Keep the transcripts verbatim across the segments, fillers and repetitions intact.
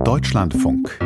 Deutschlandfunk.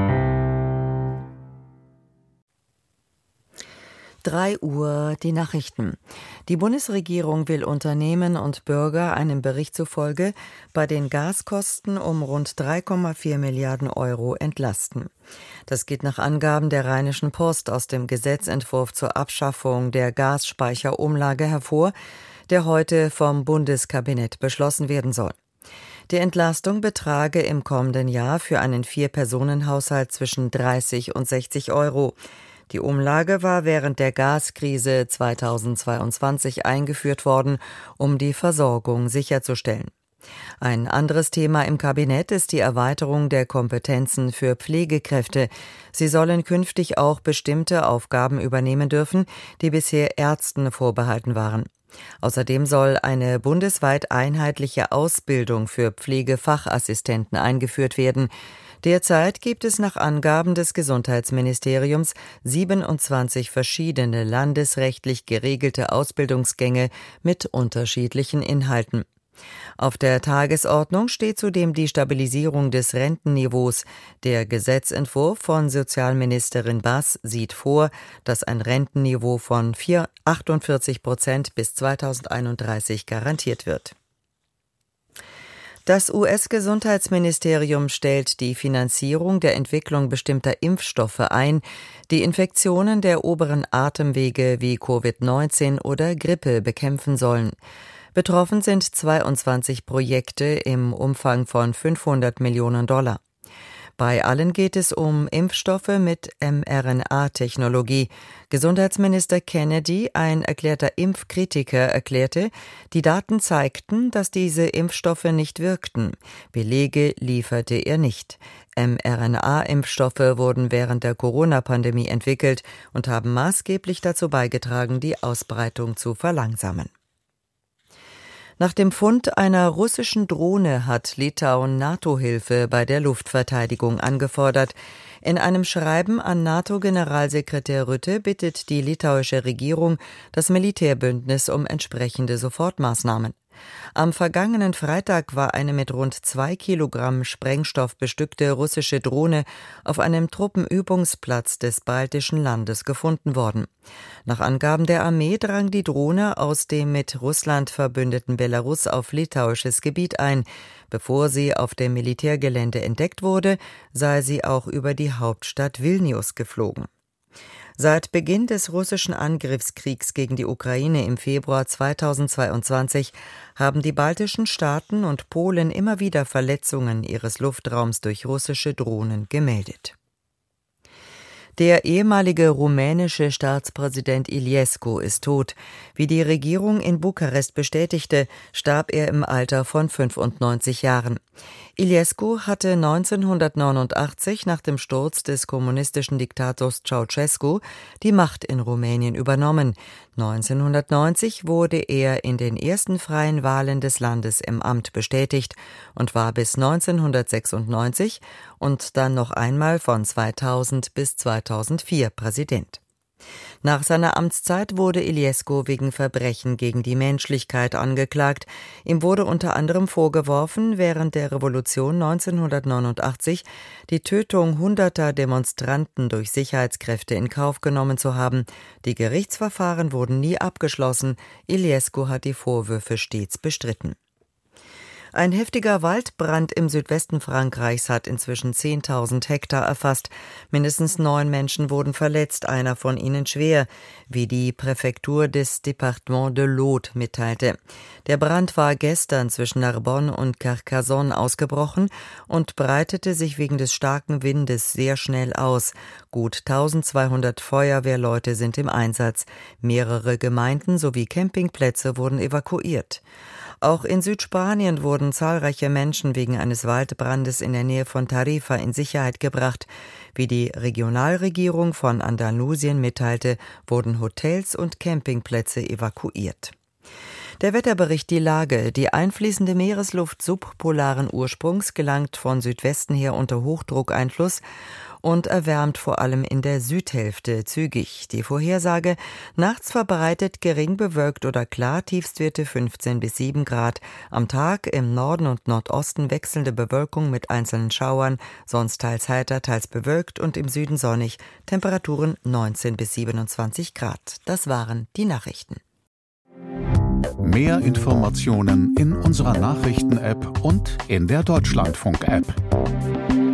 drei Uhr die Nachrichten. Die Bundesregierung will Unternehmen und Bürger einem Bericht zufolge bei den Gaskosten um rund drei Komma vier Milliarden Euro entlasten. Das geht nach Angaben der Rheinischen Post aus dem Gesetzentwurf zur Abschaffung der Gasspeicherumlage hervor, der heute vom Bundeskabinett beschlossen werden soll. Die Entlastung betrage im kommenden Jahr für einen Vier-Personen-Haushalt zwischen dreißig und sechzig Euro. Die Umlage war während der Gaskrise zweitausendzweiundzwanzig eingeführt worden, um die Versorgung sicherzustellen. Ein anderes Thema im Kabinett ist die Erweiterung der Kompetenzen für Pflegekräfte. Sie sollen künftig auch bestimmte Aufgaben übernehmen dürfen, die bisher Ärzten vorbehalten waren. Außerdem soll eine bundesweit einheitliche Ausbildung für Pflegefachassistenten eingeführt werden. Derzeit gibt es nach Angaben des Gesundheitsministeriums siebenundzwanzig verschiedene landesrechtlich geregelte Ausbildungsgänge mit unterschiedlichen Inhalten. Auf der Tagesordnung steht zudem die Stabilisierung des Rentenniveaus. Der Gesetzentwurf von Sozialministerin Bass sieht vor, dass ein Rentenniveau von achtundvierzig Prozent bis zweitausendeinunddreißig garantiert wird. Das U S-Gesundheitsministerium stellt die Finanzierung der Entwicklung bestimmter Impfstoffe ein, die Infektionen der oberen Atemwege wie Covid neunzehn oder Grippe bekämpfen sollen. Betroffen sind zweiundzwanzig Projekte im Umfang von fünfhundert Millionen Dollar. Bei allen geht es um Impfstoffe mit mRNA-Technologie. Gesundheitsminister Kennedy, ein erklärter Impfkritiker, erklärte, die Daten zeigten, dass diese Impfstoffe nicht wirkten. Belege lieferte er nicht. mRNA-Impfstoffe wurden während der Corona-Pandemie entwickelt und haben maßgeblich dazu beigetragen, die Ausbreitung zu verlangsamen. Nach dem Fund einer russischen Drohne hat Litauen NATO-Hilfe bei der Luftverteidigung angefordert. In einem Schreiben an NATO-Generalsekretär Rutte bittet die litauische Regierung das Militärbündnis um entsprechende Sofortmaßnahmen. Am vergangenen Freitag war eine mit rund zwei Kilogramm Sprengstoff bestückte russische Drohne auf einem Truppenübungsplatz des baltischen Landes gefunden worden. Nach Angaben der Armee drang die Drohne aus dem mit Russland verbündeten Belarus auf litauisches Gebiet ein. Bevor sie auf dem Militärgelände entdeckt wurde, sei sie auch über die Hauptstadt Vilnius geflogen. Seit Beginn des russischen Angriffskriegs gegen die Ukraine im Februar zweitausendzweiundzwanzig haben die baltischen Staaten und Polen immer wieder Verletzungen ihres Luftraums durch russische Drohnen gemeldet. Der ehemalige rumänische Staatspräsident Iliescu ist tot. Wie die Regierung in Bukarest bestätigte, starb er im Alter von fünfundneunzig Jahren. Iliescu hatte neunzehnhundertneunundachtzig nach dem Sturz des kommunistischen Diktators Ceausescu die Macht in Rumänien übernommen. neunzehnhundertneunzig wurde er in den ersten freien Wahlen des Landes im Amt bestätigt und war bis neunzehnhundertsechsundneunzig und dann noch einmal von zweitausend bis zweitausendvier Präsident. Nach seiner Amtszeit wurde Iliescu wegen Verbrechen gegen die Menschlichkeit angeklagt. Ihm wurde unter anderem vorgeworfen, während der Revolution neunzehnhundertneunundachtzig die Tötung hunderter Demonstranten durch Sicherheitskräfte in Kauf genommen zu haben. Die Gerichtsverfahren wurden nie abgeschlossen. Iliescu hat die Vorwürfe stets bestritten. Ein heftiger Waldbrand im Südwesten Frankreichs hat inzwischen zehntausend Hektar erfasst. Mindestens neun Menschen wurden verletzt, einer von ihnen schwer, wie die Präfektur des Département de l'Aude mitteilte. Der Brand war gestern zwischen Narbonne und Carcassonne ausgebrochen und breitete sich wegen des starken Windes sehr schnell aus. Gut eintausendzweihundert Feuerwehrleute sind im Einsatz. Mehrere Gemeinden sowie Campingplätze wurden evakuiert. Auch in Südspanien wurden zahlreiche Menschen wegen eines Waldbrandes in der Nähe von Tarifa in Sicherheit gebracht. Wie die Regionalregierung von Andalusien mitteilte, wurden Hotels und Campingplätze evakuiert. Der Wetterbericht: Die Lage. Die einfließende Meeresluft subpolaren Ursprungs gelangt von Südwesten her unter Hochdruckeinfluss und erwärmt vor allem in der Südhälfte zügig. Die Vorhersage: nachts verbreitet gering bewölkt oder klar, Tiefstwerte fünfzehn bis sieben Grad. Am Tag im Norden und Nordosten wechselnde Bewölkung mit einzelnen Schauern, sonst teils heiter, teils bewölkt und im Süden sonnig. Temperaturen neunzehn bis siebenundzwanzig Grad. Das waren die Nachrichten. Mehr Informationen in unserer Nachrichten-App und in der Deutschlandfunk-App.